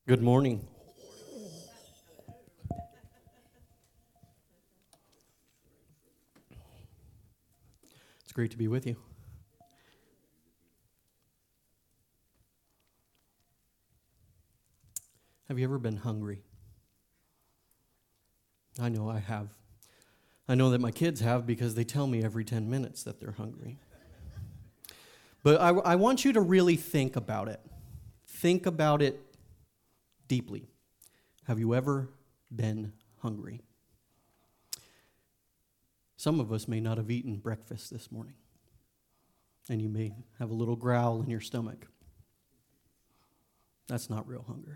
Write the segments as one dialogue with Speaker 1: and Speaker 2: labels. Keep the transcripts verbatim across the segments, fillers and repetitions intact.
Speaker 1: Good morning. It's great to be with you. Have you ever been hungry? I know I have. I know that my kids have because they tell me every ten minutes that they're hungry. But I, I want you to really think about it. Think about it deeply. Have you ever been hungry? Some of us may not have eaten breakfast this morning, and you may have a little growl in your stomach. That's not real hunger.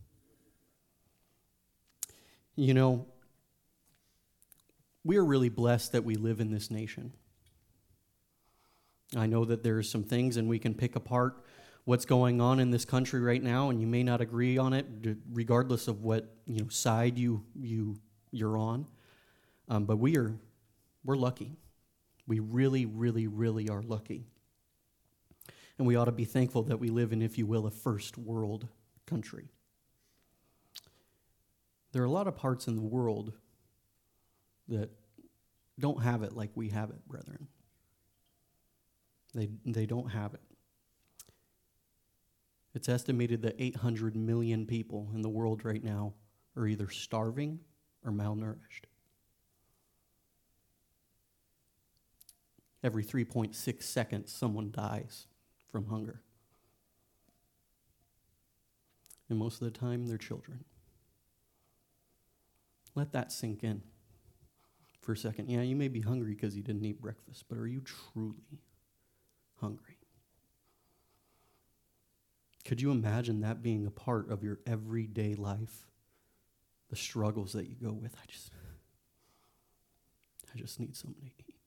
Speaker 1: You know, we are really blessed that we live in this nation. I know that there are some things, and we can pick apart what's going on in this country right now, and you may not agree on it, regardless of what you know side you you you're on. Um, but we are we're lucky. We really, really, really are lucky, and we ought to be thankful that we live in, if you will, a first world country. There are a lot of parts in the world that don't have it like we have it, brethren. They they don't have it. It's estimated that eight hundred million people in the world right now are either starving or malnourished. Every three point six seconds, someone dies from hunger. And most of the time, they're children. Let that sink in for a second. Yeah, you may be hungry because you didn't eat breakfast, but are you truly hungry? Could you imagine that being a part of your everyday life? The struggles that you go with. I just, I just need something to eat.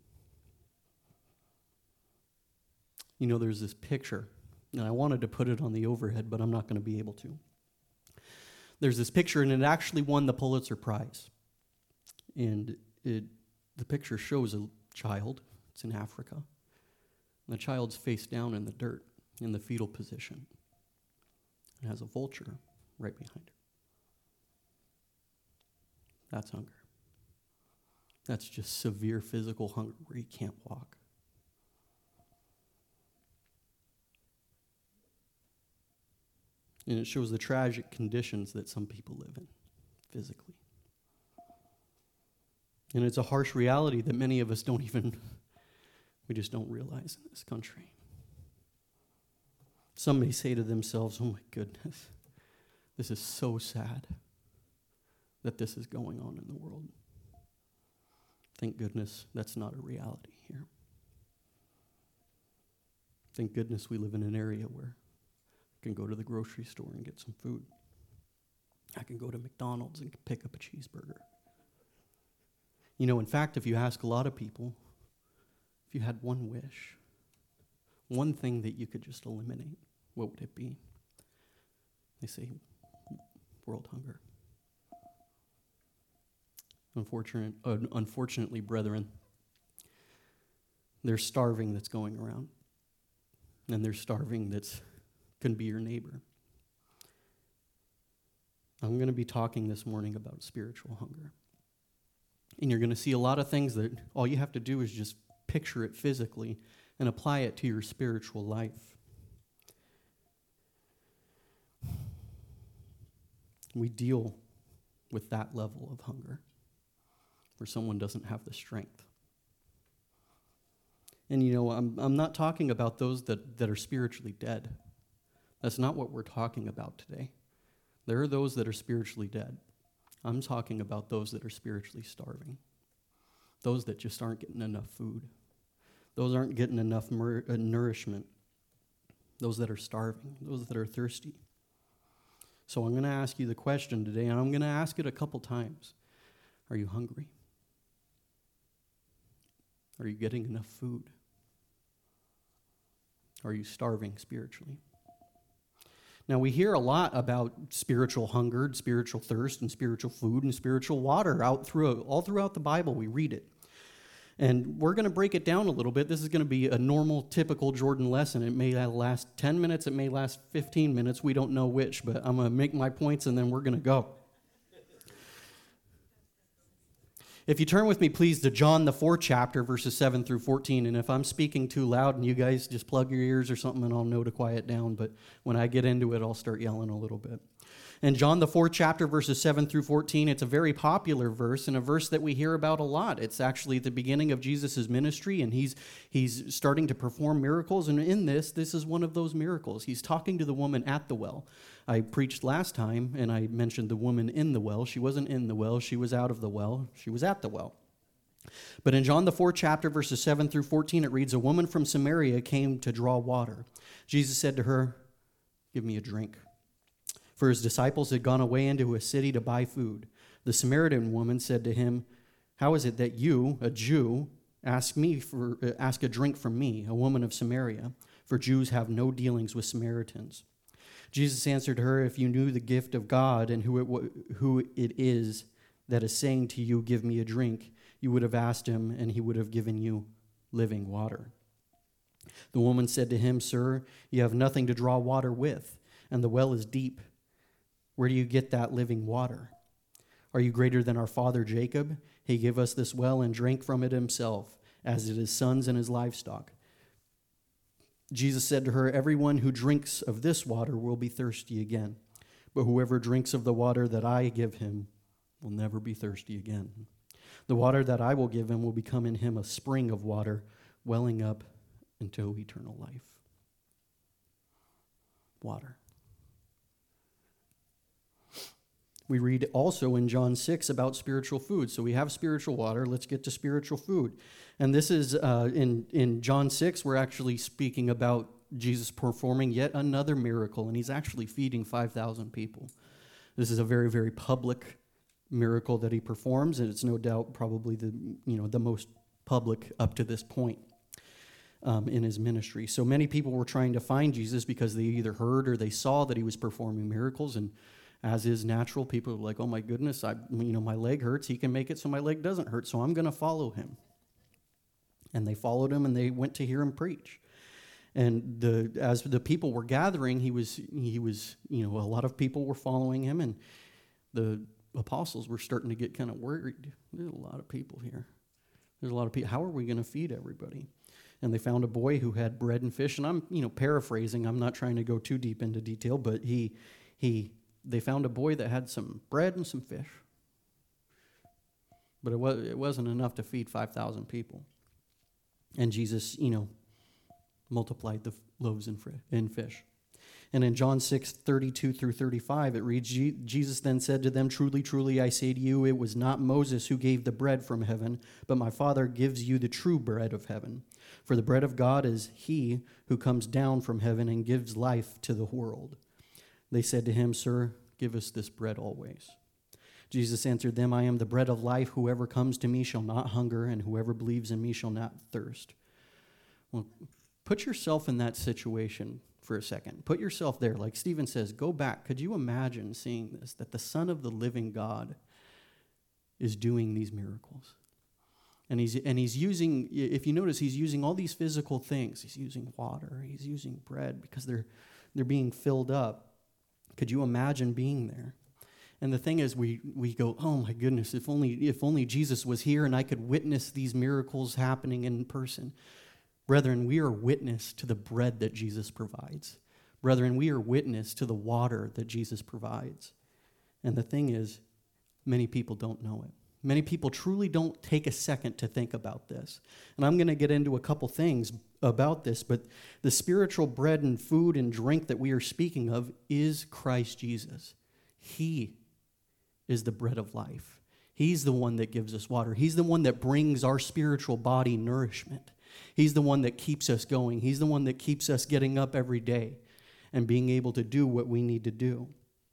Speaker 1: You know, there's this picture, and I wanted to put it on the overhead, but I'm not going to be able to. There's this picture, and it actually won the Pulitzer Prize. And it, the picture shows a child. It's in Africa. And the child's face down in the dirt, in the fetal position. It has a vulture right behind her. That's hunger. That's just severe physical hunger where you can't walk. And it shows the tragic conditions that some people live in physically. And it's a harsh reality that many of us don't even, we just don't realize in this country. Some may say to themselves, oh my goodness, this is so sad that this is going on in the world. Thank goodness that's not a reality here. Thank goodness we live in an area where I can go to the grocery store and get some food. I can go to McDonald's and pick up a cheeseburger. You know, in fact, if you ask a lot of people, if you had one wish, one thing that you could just eliminate, what would it be? They say, world hunger. Unfortunate, uh, unfortunately, brethren, there's starving that's going around. And there's starving that's can be your neighbor. I'm going to be talking this morning about spiritual hunger. And you're going to see a lot of things that all you have to do is just picture it physically and apply it to your spiritual life. We deal with that level of hunger where someone doesn't have the strength. And you know, I'm I'm not talking about those that, that are spiritually dead. That's not what we're talking about today. There are those that are spiritually dead. I'm talking about those that are spiritually starving. Those that just aren't getting enough food. Those aren't getting enough mur- uh, nourishment. Those that are starving. Those that are thirsty. So I'm going to ask you the question today, and I'm going to ask it a couple times. Are you hungry? Are you getting enough food? Are you starving spiritually? Now, we hear a lot about spiritual hunger, spiritual thirst, and spiritual food, and spiritual water out through all throughout the Bible. We read it. And we're going to break it down a little bit. This is going to be a normal, typical Jordan lesson. It may last ten minutes. It may last fifteen minutes. We don't know which, but I'm going to make my points, and then we're going to go. If you turn with me, please, to John, the fourth chapter, verses seven through fourteen. And if I'm speaking too loud and you guys just plug your ears or something, and I'll know to quiet down. But when I get into it, I'll start yelling a little bit. In John, the fourth chapter, verses seven through fourteen, it's a very popular verse and a verse that we hear about a lot. It's actually at the beginning of Jesus' ministry, and he's he's starting to perform miracles. And in this, this is one of those miracles. He's talking to the woman at the well. I preached last time, and I mentioned the woman in the well. She wasn't in the well. She was out of the well. She was at the well. But in John, the fourth chapter, verses seven through fourteen, it reads, "A woman from Samaria came to draw water. Jesus said to her, 'Give me a drink.' For his disciples had gone away into a city to buy food. The Samaritan woman said to him, 'How is it that you, a Jew, ask me for uh, ask a drink from me, a woman of Samaria? For Jews have no dealings with Samaritans.' Jesus answered her, 'If you knew the gift of God and who it w- who it is that is saying to you, "Give me a drink," you would have asked him, and he would have given you living water.' The woman said to him, 'Sir, you have nothing to draw water with, and the well is deep. Where do you get that living water? Are you greater than our father Jacob? He gave us this well and drank from it himself, as did his sons and his livestock.' Jesus said to her, 'Everyone who drinks of this water will be thirsty again, but whoever drinks of the water that I give him will never be thirsty again. The water that I will give him will become in him a spring of water, welling up into eternal life.'" Water. We read also in John six about spiritual food. So we have spiritual water. Let's get to spiritual food. And this is uh, in, in John six, we're actually speaking about Jesus performing yet another miracle, and he's actually feeding five thousand people. This is a very, very public miracle that he performs, and it's no doubt probably the, you know, the most public up to this point um, in his ministry. So many people were trying to find Jesus because they either heard or they saw that he was performing miracles, and as is natural, people are like, "Oh my goodness, I, you know, my leg hurts. He can make it so my leg doesn't hurt, so I'm going to follow him." And they followed him, and they went to hear him preach. And the as the people were gathering, he was he was you know a lot of people were following him, and the apostles were starting to get kind of worried. There's a lot of people here. There's a lot of people. How are we going to feed everybody? And they found a boy who had bread and fish. And I'm you know paraphrasing. I'm not trying to go too deep into detail, but he he. They found a boy that had some bread and some fish. But it, was, it wasn't enough to feed five thousand people. And Jesus, you know, multiplied the loaves and, fr- and fish. And in John six, thirty-two through thirty-five, it reads, Jesus then said to them, "Truly, truly, I say to you, it was not Moses who gave the bread from heaven, but my Father gives you the true bread of heaven. For the bread of God is he who comes down from heaven and gives life to the world." They said to him, "Sir, give us this bread always." Jesus answered them, "I am the bread of life. Whoever comes to me shall not hunger, and whoever believes in me shall not thirst." Well, put yourself in that situation for a second. Put yourself there. Like Stephen says, go back. Could you imagine seeing this, that the Son of the living God is doing these miracles? And he's and he's using, if you notice, he's using all these physical things. He's using water. He's using bread because they're they're being filled up. Could you imagine being there? And the thing is, we we go, "Oh my goodness, if only if only Jesus was here and I could witness these miracles happening in person." Brethren, we are witness to the bread that Jesus provides. Brethren, we are witness to the water that Jesus provides. And the thing is, many people don't know it. Many people truly don't take a second to think about this. And I'm going to get into a couple things about this, but the spiritual bread and food and drink that we are speaking of is Christ Jesus. He is the bread of life. He's the one that gives us water. He's the one that brings our spiritual body nourishment. He's the one that keeps us going. He's the one that keeps us getting up every day and being able to do what we need to do.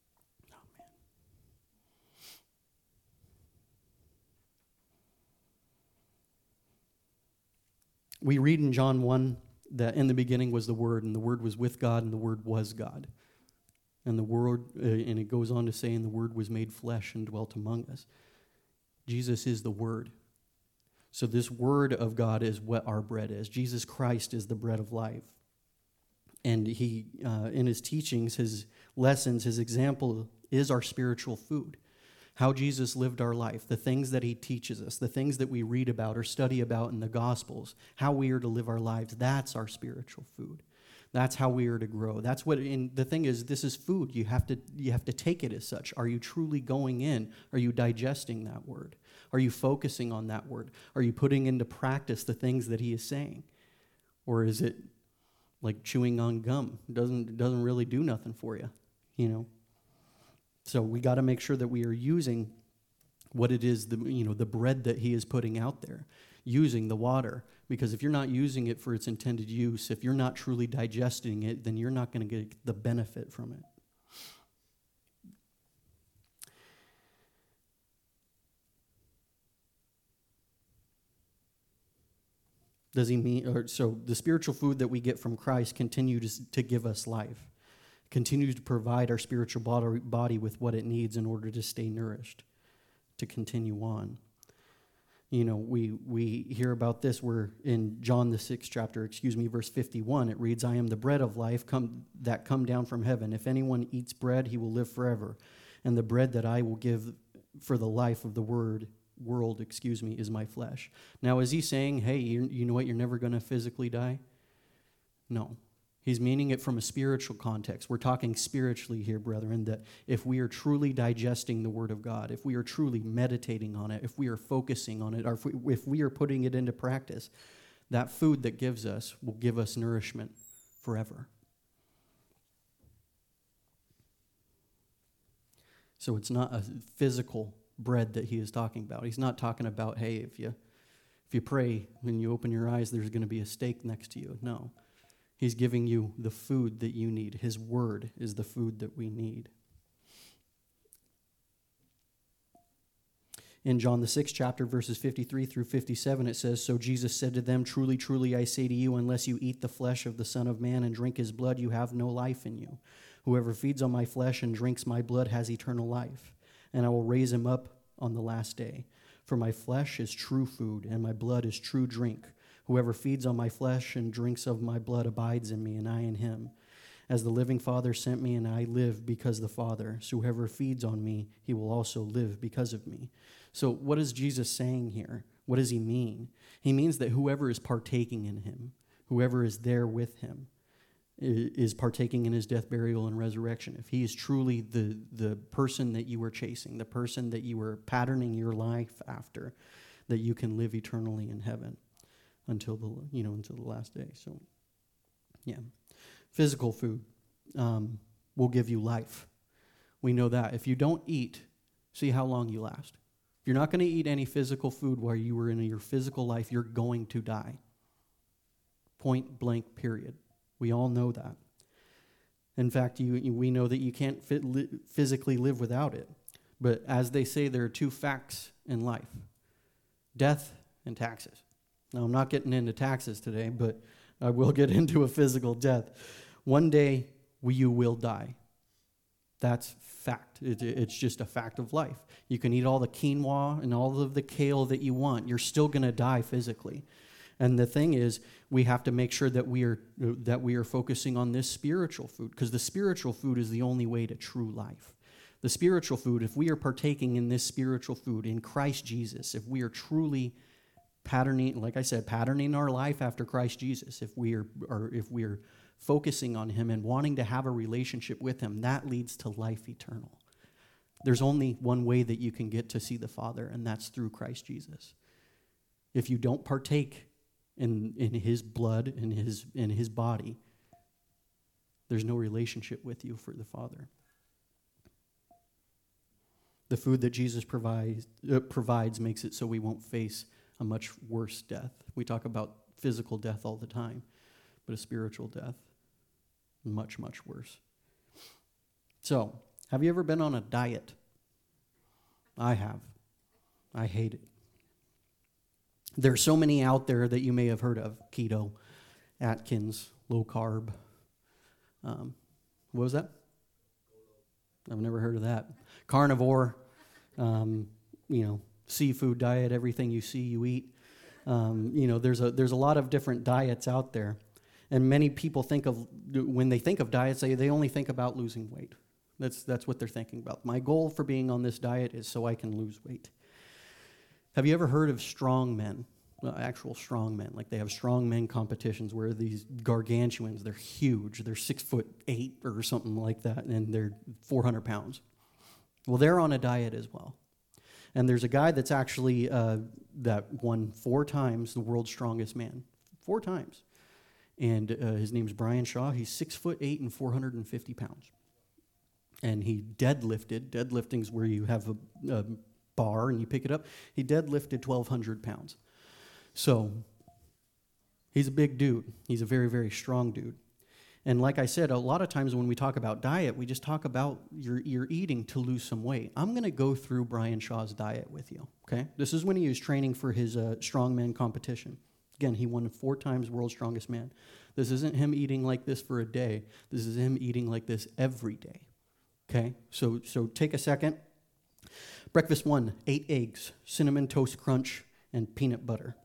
Speaker 1: We read in John one that in the beginning was the Word, and the Word was with God, and the Word was God. And the Word, uh, and it goes on to say, and the Word was made flesh and dwelt among us. Jesus is the Word. So this word of God is what our bread is. Jesus Christ is the bread of life. And he, uh, in his teachings, his lessons, his example is our spiritual food. How Jesus lived our life, the things that he teaches us, the things that we read about or study about in the Gospels, how we are to live our lives, that's our spiritual food. That's how we are to grow. That's what, and the thing is, this is food. You have to, you have to take it as such. Are you truly going in? Are you digesting that word? Are you focusing on that word? Are you putting into practice the things that he is saying? Or is it like chewing on gum? It doesn't, it doesn't really do nothing for you, you know? So we got to make sure that we are using what it is, the you know, the bread that he is putting out there, using the water. Because if you're not using it for its intended use, if you're not truly digesting it, then you're not going to get the benefit from it. Does he mean, or so the spiritual food that we get from Christ continues to give us life, continues to provide our spiritual body with what it needs in order to stay nourished, to continue on. You know, we we hear about this. We're in John the sixth chapter, excuse me, verse fifty-one. It reads, "I am the bread of life come, that come down from heaven. If anyone eats bread, he will live forever. And the bread that I will give for the life of the word world, excuse me, is my flesh." Now, is he saying, hey, you, you know what, you're never going to physically die? No. He's meaning it from a spiritual context. We're talking spiritually here, brethren, that if we are truly digesting the Word of God, if we are truly meditating on it, if we are focusing on it, or if we, if we are putting it into practice, that food that gives us will give us nourishment forever. So it's not a physical bread that he is talking about. He's not talking about, hey, if you if you pray, when you open your eyes, there's going to be a steak next to you. No. He's giving you the food that you need. His word is the food that we need. In John the sixth chapter, verses fifty-three through fifty-seven, it says, "So Jesus said to them, 'Truly, truly, I say to you, unless you eat the flesh of the Son of Man and drink his blood, you have no life in you. Whoever feeds on my flesh and drinks my blood has eternal life, and I will raise him up on the last day. For my flesh is true food, and my blood is true drink. Whoever feeds on my flesh and drinks of my blood abides in me, and I in him. As the living Father sent me, and I live because of the Father. So whoever feeds on me, he will also live because of me.'" So what is Jesus saying here? What does he mean? He means that whoever is partaking in him, whoever is there with him, is partaking in his death, burial, and resurrection. If he is truly the, the person that you were chasing, the person that you were patterning your life after, that you can live eternally in heaven until the you know until the last day. So, yeah, physical food um, will give you life. We know that. If you don't eat, see how long you last. If you're not going to eat any physical food while you were in your physical life, you're going to die. Point blank. Period. We all know that. In fact, you, you we know that you can't fit, li- physically live without it. But as they say, there are two facts in life: death and taxes. Now, I'm not getting into taxes today, but I will get into a physical death. One day, we, you will die. That's fact. It, it's just a fact of life. You can eat all the quinoa and all of the kale that you want. You're still going to die physically. And the thing is, we have to make sure that we are that we are focusing on this spiritual food, because the spiritual food is the only way to true life. The spiritual food, if we are partaking in this spiritual food in Christ Jesus, if we are truly patterning, like I said, patterning our life after Christ Jesus, if we are, or if we are focusing on him and wanting to have a relationship with him, that leads to life eternal. There's only one way that you can get to see the Father, and that's through Christ Jesus. If you don't partake in, in his blood, in his, in his body, there's no relationship with you for the Father. The food that Jesus provides, uh, provides makes it so we won't face a much worse death. We talk about physical death all the time, but a spiritual death, much, much worse. So, have you ever been on a diet? I have. I hate it. There's so many out there that you may have heard of: keto, Atkins, low carb. Um, what was that? I've never heard of that. Carnivore, um, you know, seafood diet, everything you see, you eat. Um, you know, there's a there's a lot of different diets out there, and many people think of when they think of diets, they they only think about losing weight. That's that's what they're thinking about. My goal for being on this diet is so I can lose weight. Have you ever heard of strong men? Well, actual strong men, like they have strong men competitions where these gargantuans, they're huge, they're six foot eight or something like that, and they're four hundred pounds. Well, they're on a diet as well. And there's a guy that's actually, uh, that won four times the world's strongest man, four times. And uh, his name's Brian Shaw. He's six foot eight and four hundred fifty pounds. And he deadlifted, deadlifting's where you have a, a bar and you pick it up. He deadlifted twelve hundred pounds. So he's a big dude. He's a very, very strong dude. And like I said, a lot of times when we talk about diet, we just talk about your, your eating to lose some weight. I'm going to go through Brian Shaw's diet with you, okay? This is when he was training for his uh, strongman competition. Again, he won four times world's strongest man. This isn't him eating like this for a day. This is him eating like this every day, okay? So, so take a second. Breakfast one, eight eggs, cinnamon toast crunch, and peanut butter.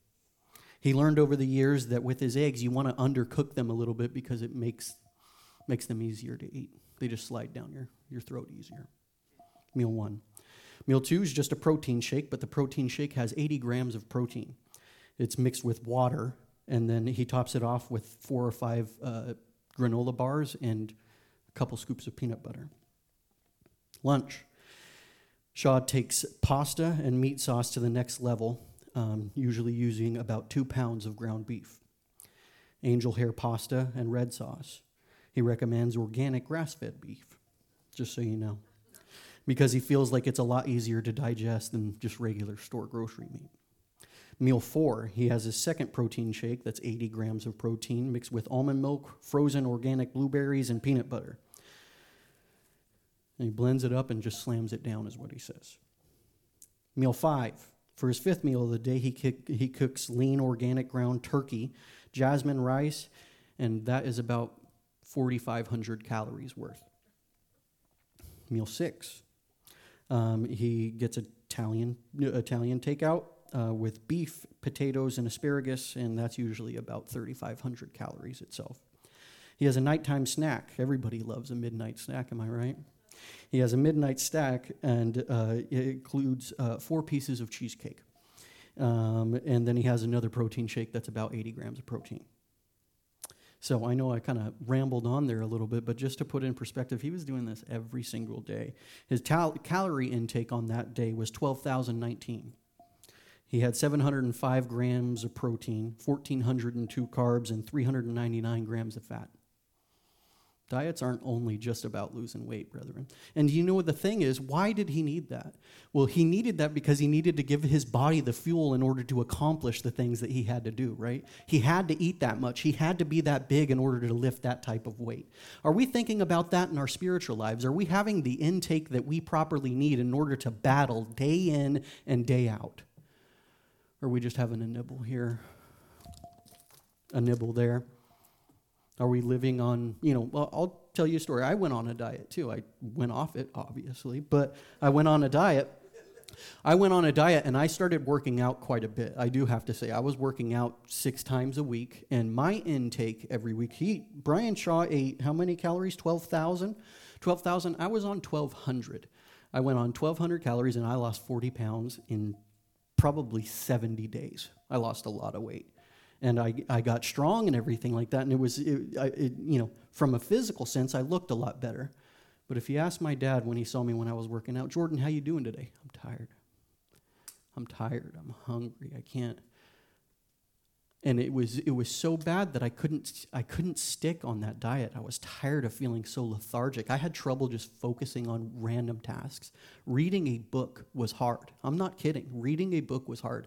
Speaker 1: He learned over the years that with his eggs, you want to undercook them a little bit because it makes makes them easier to eat. They just slide down your, your throat easier. Meal one. Meal two is just a protein shake, but the protein shake has eighty grams of protein. It's mixed with water, and then he tops it off with four or five uh, granola bars and a couple scoops of peanut butter. Lunch. Shaw takes pasta and meat sauce to the next level, um, usually using about two pounds of ground beef. Angel hair pasta and red sauce. He recommends organic grass-fed beef, just so you know, because he feels like it's a lot easier to digest than just regular store grocery meat. Meal four, he has his second protein shake that's eighty grams of protein mixed with almond milk, frozen organic blueberries, and peanut butter. And he blends it up and just slams it down, is what he says. Meal five. For his fifth meal of the day, he, kick, he cooks lean organic ground turkey, jasmine rice, and that is about forty-five hundred calories worth. Meal six. Um, he gets Italian, Italian takeout uh, with beef, potatoes, and asparagus, and that's usually about thirty-five hundred calories itself. He has a nighttime snack. Everybody loves a midnight snack, am I right? He has a midnight snack, and uh, it includes uh, four pieces of cheesecake. Um, and then he has another protein shake that's about eighty grams of protein. So I know I kind of rambled on there a little bit, but just to put it in perspective, he was doing this every single day. His cal- calorie intake on that day was twelve thousand nineteen. He had seven hundred five grams of protein, one thousand four hundred two carbs, and three hundred ninety-nine grams of fat. Diets aren't only just about losing weight, brethren. And you know what the thing is? Why did he need that? Well, he needed that because he needed to give his body the fuel in order to accomplish the things that he had to do, right? He had to eat that much. He had to be that big in order to lift that type of weight. Are we thinking about that in our spiritual lives? Are we having the intake that we properly need in order to battle day in and day out? Or are we just having a nibble here, a nibble there? Are we living on, you know, well, I'll tell you a story. I went on a diet too. I went off it, obviously, but I went on a diet. I went on a diet and I started working out quite a bit. I do have to say, I was working out six times a week, and my intake every week, he, Brian Shaw ate how many calories? twelve thousand? twelve thousand. I was on twelve hundred. I went on twelve hundred calories and I lost forty pounds in probably seventy days. I lost a lot of weight. And I, I got strong and everything like that. And it was, it, I, it, you know, from a physical sense, I looked a lot better. But if you ask my dad when he saw me when I was working out, Jordan, how you doing today? I'm tired. I'm tired. I'm hungry. I can't. And it was it was so bad that I couldn't I couldn't stick on that diet. I was tired of feeling so lethargic. I had trouble just focusing on random tasks. Reading a book was hard. I'm not kidding. Reading a book was hard.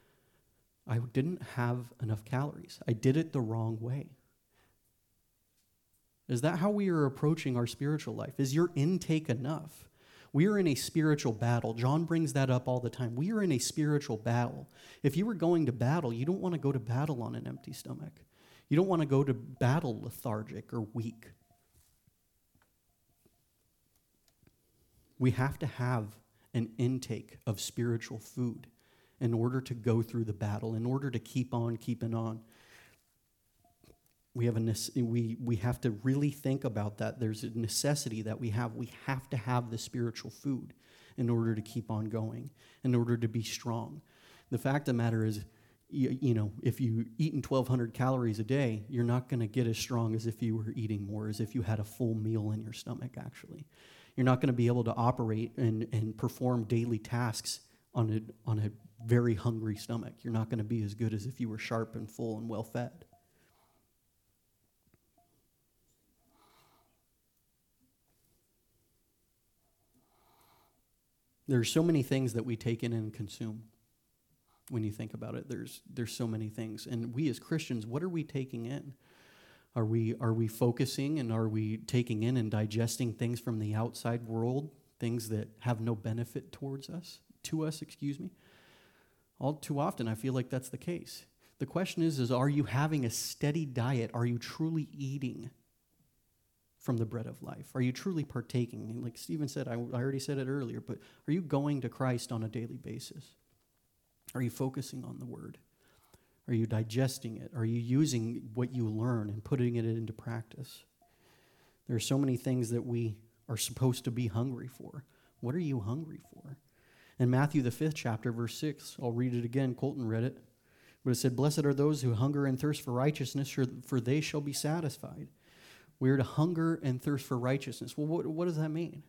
Speaker 1: I didn't have enough calories. I did it the wrong way. Is that how we are approaching our spiritual life? Is your intake enough? We are in a spiritual battle. John brings that up all the time. We are in a spiritual battle. If you were going to battle, you don't want to go to battle on an empty stomach. You don't want to go to battle lethargic or weak. We have to have an intake of spiritual food. in order to go through the battle, in order to keep on keeping on. We have a we we have to really think about that. There's a necessity that we have. We have to have the spiritual food in order to keep on going, in order to be strong. The fact of the matter is, you, you know, if you eating twelve hundred calories a day, you're not going to get as strong as if you were eating more, as if you had a full meal in your stomach, actually. You're not going to be able to operate and, and perform daily tasks on a, on a very hungry stomach. You're not going to be as good as if you were sharp and full and well-fed. There's so many things that we take in and consume. When you think about it, there's there's so many things. And we as Christians, what are we taking in? Are we are we focusing and are we taking in and digesting things from the outside world, things that have no benefit towards us, to us, excuse me? All too often, I feel like that's the case. The question is, is are you having a steady diet? Are you truly eating from the bread of life? Are you truly partaking? Like Stephen said, I, I already said it earlier, but are you going to Christ on a daily basis? Are you focusing on the word? Are you digesting it? Are you using what you learn and putting it into practice? There are so many things that we are supposed to be hungry for. What are you hungry for? In Matthew, the fifth chapter, verse six, I'll read it again. Colton read it. But it said, "Blessed are those who hunger and thirst for righteousness, for they shall be satisfied." We are to hunger and thirst for righteousness. Well, what, what does that mean?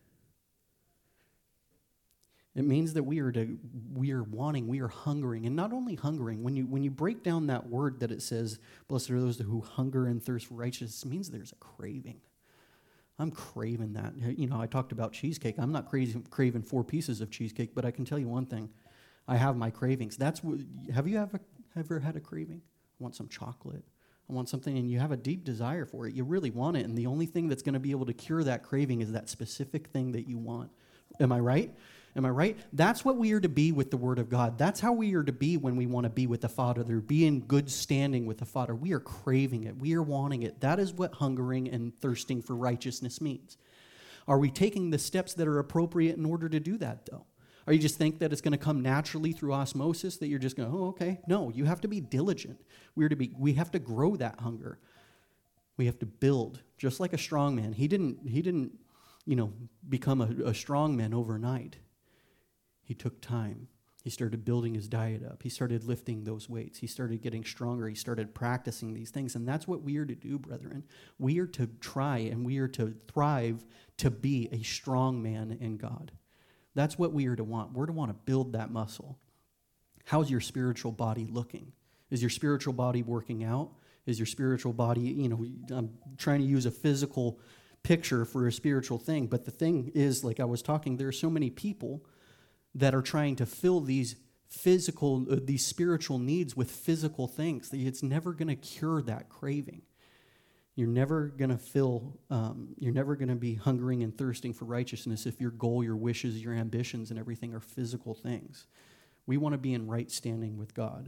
Speaker 1: It means that we are to, we are wanting, we are hungering, and not only hungering. When you when you break down that word that it says, "Blessed are those who hunger and thirst for righteousness," it means there's a craving. I'm craving that. You know, I talked about cheesecake. I'm not crazy, craving four pieces of cheesecake, but I can tell you one thing: I have my cravings. That's what. Have you ever ever had a craving? I want some chocolate. I want something, and you have a deep desire for it. You really want it, and the only thing that's going to be able to cure that craving is that specific thing that you want. Am I right? Am I right? That's what we are to be with the Word of God. That's how we are to be when we want to be with the Father. To be in good standing with the Father. We are craving it. We are wanting it. That is what hungering and thirsting for righteousness means. Are we taking the steps that are appropriate in order to do that, though? Or you just think that it's going to come naturally through osmosis, that you're just going, oh, okay. No, you have to be diligent. We are to be. We have to grow that hunger. We have to build, just like a strong man. He didn't, he didn't, you know, become a, a strong man overnight. He took time. He started building his diet up. He started lifting those weights. He started getting stronger. He started practicing these things. And that's what we are to do, brethren. We are to try and we are to thrive to be a strong man in God. That's what we are to want. We're to want to build that muscle. How's your spiritual body looking? Is your spiritual body working out? Is your spiritual body, you know, I'm trying to use a physical picture for a spiritual thing. But the thing is, like I was talking, there are so many people that are trying to fill these physical, uh, these spiritual needs with physical things. It's never going to cure that craving. You're never going to fill, um, you're never going to be hungering and thirsting for righteousness if your goal, your wishes, your ambitions, and everything are physical things. We want to be in right standing with God.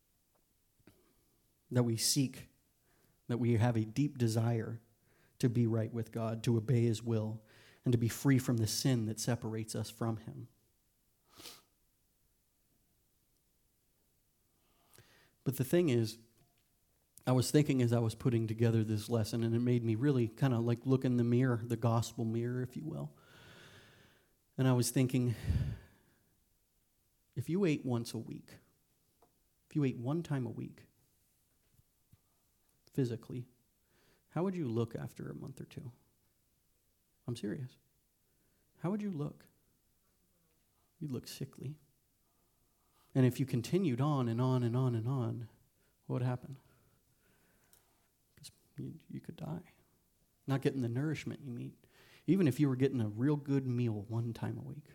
Speaker 1: That we seek, that we have a deep desire to be right with God, to obey His will, and to be free from the sin that separates us from Him. But the thing is, I was thinking as I was putting together this lesson, and it made me really kind of like look in the mirror, the gospel mirror, if you will. And I was thinking, if you ate once a week, if you ate one time a week, physically, how would you look after a month or two? I'm serious. How would you look? You'd look sickly. And if you continued on and on and on and on, what would happen? You, you could die. Not getting the nourishment you need. Even if you were getting a real good meal one time a week.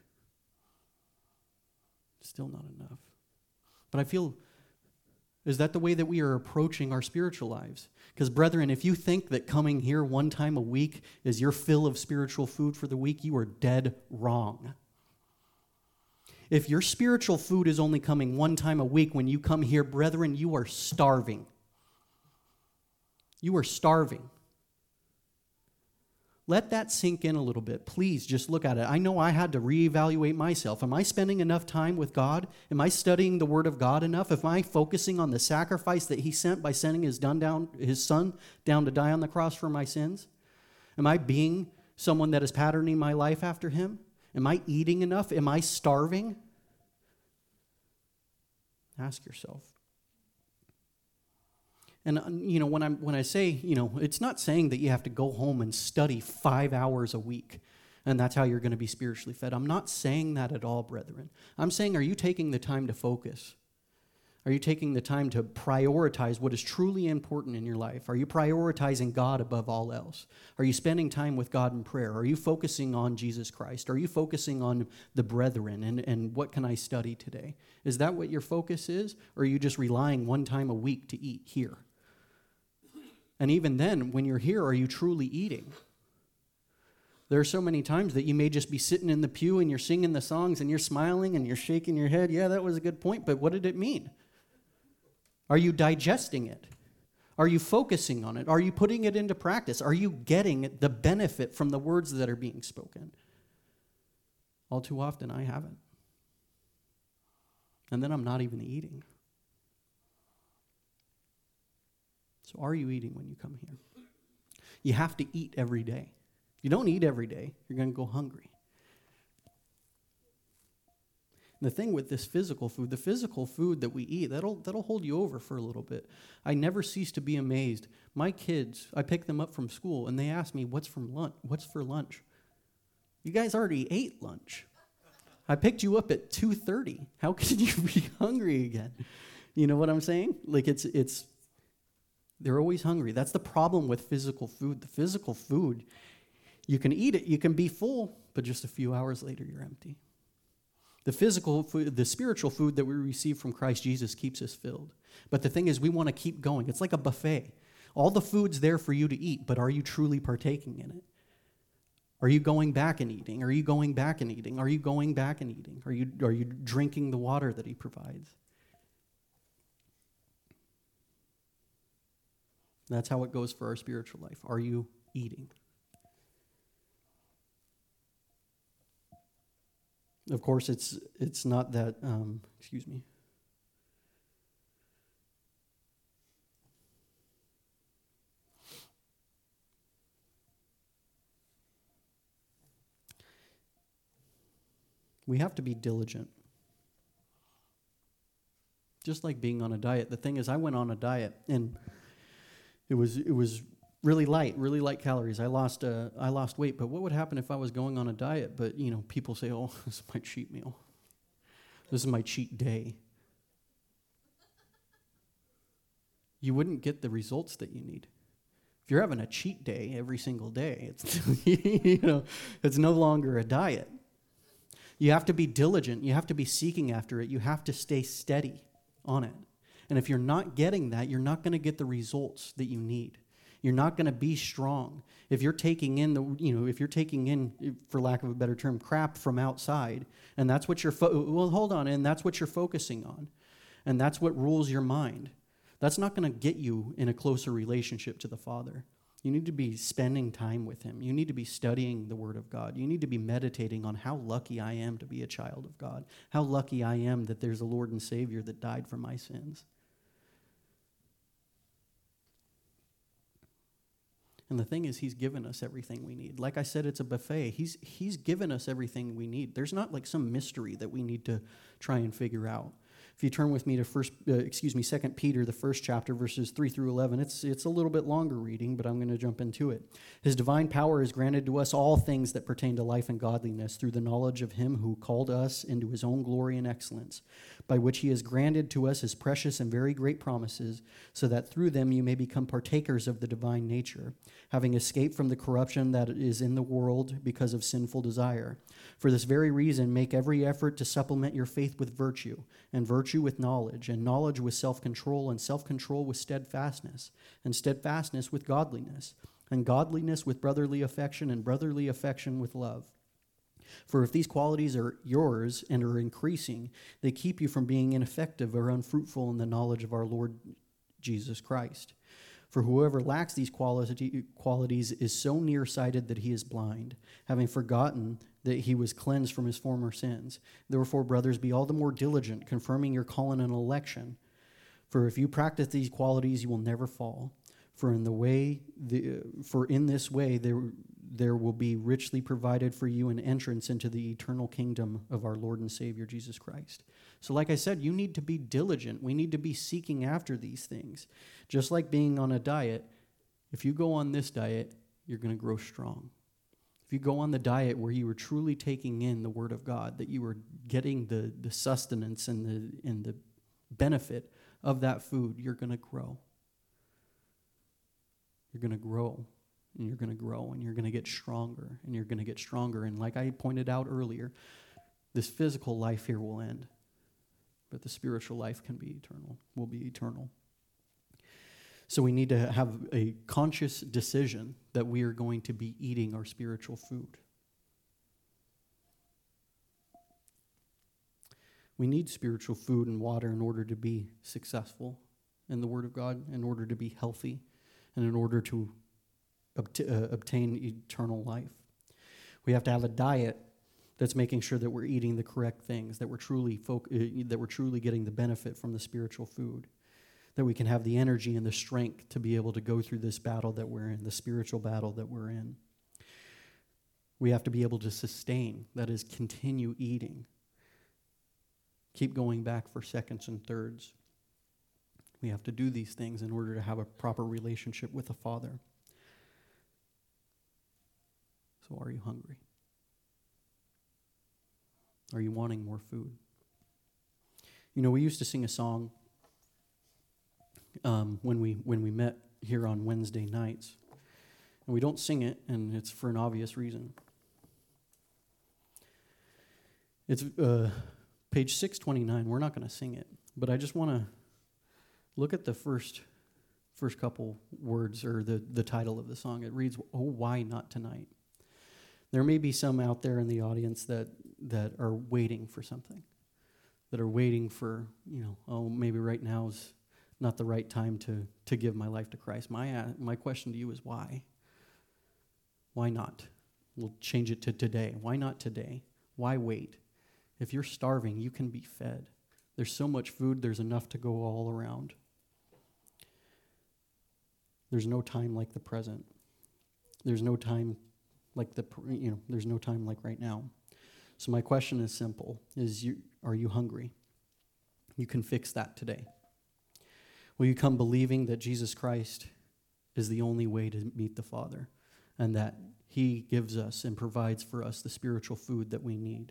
Speaker 1: Still not enough. But I feel, is that the way that we are approaching our spiritual lives? Because brethren, if you think that coming here one time a week is your fill of spiritual food for the week, you are dead wrong. If your spiritual food is only coming one time a week when you come here, brethren, you are starving. You are starving. Let that sink in a little bit. Please just look at it. I know I had to reevaluate myself. Am I spending enough time with God? Am I studying the Word of God enough? Am I focusing on the sacrifice that He sent by sending His, done down, his Son down to die on the cross for my sins? Am I being someone that is patterning my life after Him? Am I eating enough? Am I starving? Ask yourself. And, you know, when, I'm, when I say, you know, it's not saying that you have to go home and study five hours a week, and that's how you're going to be spiritually fed. I'm not saying that at all, brethren. I'm saying, are you taking the time to focus? Are you taking the time to prioritize what is truly important in your life? Are you prioritizing God above all else? Are you spending time with God in prayer? Are you focusing on Jesus Christ? Are you focusing on the brethren and, and what can I study today? Is that what your focus is? Or are you just relying one time a week to eat here? And even then, when you're here, are you truly eating? There are so many times that you may just be sitting in the pew and you're singing the songs and you're smiling and you're shaking your head. Yeah, that was a good point, but what did it mean? Are you digesting it? Are you focusing on it? Are you putting it into practice? Are you getting the benefit from the words that are being spoken? All too often, I haven't. And then I'm not even eating. So are you eating when you come here? You have to eat every day. If you don't eat every day, you're going to go hungry. And the thing with this physical food, the physical food that we eat, that'll that'll hold you over for a little bit. I never cease to be amazed. My kids, I pick them up from school, and they ask me, what's from lunch? What's for lunch? You guys already ate lunch. I picked you up at two thirty. How can you be hungry again? You know what I'm saying? Like it's it's... They're always hungry. That's the problem with physical food. The physical food, you can eat it, you can be full, but just a few hours later you're empty. The physical food, the spiritual food that we receive from Christ Jesus keeps us filled. But the thing is, we want to keep going. It's like a buffet. All the food's there for you to eat, but are you truly partaking in it? Are you going back and eating? Are you going back and eating? Are you going back and eating? Are you, are you drinking the water that He provides? That's how it goes for our spiritual life. Are you eating? Of course, it's it's not that, um, excuse me. We have to be diligent. Just like being on a diet. The thing is, I went on a diet, and It was it was really light, really light calories. I lost uh, I lost weight, but what would happen if I was going on a diet? But you know, people say, "Oh, this is my cheat meal. This is my cheat day." You wouldn't get the results that you need. If you're having a cheat day every single day, it's you know, it's no longer a diet. You have to be diligent. You have to be seeking after it. You have to stay steady on it. And if you're not getting that, you're not going to get the results that you need. You're not going to be strong. If you're taking in the, you know, if you're taking in, for lack of a better term, crap from outside, and that's what you're, fo- well, hold on, and that's what you're focusing on, and that's what rules your mind, that's not going to get you in a closer relationship to the Father. You need to be spending time with Him. You need to be studying the Word of God. You need to be meditating on how lucky I am to be a child of God, how lucky I am that there's a Lord and Savior that died for my sins. And the thing is, He's given us everything we need. Like I said, it's a buffet. He's He's given us everything we need. There's not like some mystery that we need to try and figure out. If you turn with me to first, uh, excuse me, Second Peter, the first chapter, verses three through eleven, it's it's a little bit longer reading, but I'm going to jump into it. His divine power has granted to us all things that pertain to life and godliness through the knowledge of Him who called us into His own glory and excellence, by which He has granted to us His precious and very great promises, so that through them you may become partakers of the divine nature, having escaped from the corruption that is in the world because of sinful desire. For this very reason, make every effort to supplement your faith with virtue, and virtue with knowledge, and knowledge with self-control, and self-control with steadfastness, and steadfastness with godliness, and godliness with brotherly affection, and brotherly affection with love. For if these qualities are yours and are increasing, they keep you from being ineffective or unfruitful in the knowledge of our Lord Jesus Christ. For whoever lacks these quality, qualities is so nearsighted that he is blind, having forgotten that he was cleansed from his former sins. Therefore, brothers, be all the more diligent, confirming your calling and election. For if you practice these qualities, you will never fall. For in the way, the, for in this way, there there will be richly provided for you an entrance into the eternal kingdom of our Lord and Savior Jesus Christ. So, like I said, you need to be diligent. We need to be seeking after these things. Just like being on a diet, if you go on this diet, you're going to grow strong. If you go on the diet where you were truly taking in the Word of God, that you were getting the, the sustenance and the and the benefit of that food, you're going to grow. You're going to grow, and you're going to grow, and you're going to get stronger, and you're going to get stronger. And like I pointed out earlier, this physical life here will end, but the spiritual life can be eternal, will be eternal. So we need to have a conscious decision that we are going to be eating our spiritual food. We need spiritual food and water in order to be successful in the Word of God, in order to be healthy, and in order to obt- uh, obtain eternal life. We have to have a diet that's making sure that we're eating the correct things, that we're truly folk- uh, that we're truly getting the benefit from the spiritual food, that we can have the energy and the strength to be able to go through this battle that we're in, the spiritual battle that we're in. We have to be able to sustain, that is, continue eating. Keep going back for seconds and thirds. We have to do these things in order to have a proper relationship with the Father. So are you hungry? Are you wanting more food? You know, we used to sing a song um, when we when we met here on Wednesday nights. And we don't sing it, and it's for an obvious reason. It's uh, page six twenty-nine. We're not going to sing it, but I just want to look at the first first couple words, or the, the title of the song. It reads, "Oh, why not tonight?" There may be some out there in the audience that, that are waiting for something, that are waiting for, you know, oh, maybe right now is not the right time to, to give my life to Christ. My, uh, my question to you is why? Why not? We'll change it to today. Why not today? Why wait? If you're starving, you can be fed. There's so much food, there's enough to go all around. There's no time like the present. There's no time like the, you know, there's no time like right now. So my question is simple, is you, are you hungry? You can fix that today. Will you come believing that Jesus Christ is the only way to meet the Father, and that He gives us and provides for us the spiritual food that we need?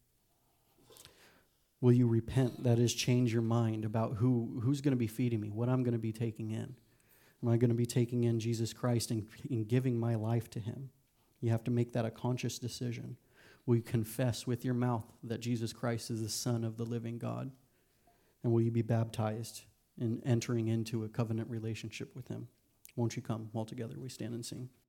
Speaker 1: Will you repent, that is, change your mind about who, who's going to be feeding me, what I'm going to be taking in? Am I going to be taking in Jesus Christ and, and giving my life to Him? You have to make that a conscious decision. Will you confess with your mouth that Jesus Christ is the Son of the living God? And will you be baptized in entering into a covenant relationship with Him? Won't you come? All together we stand and sing.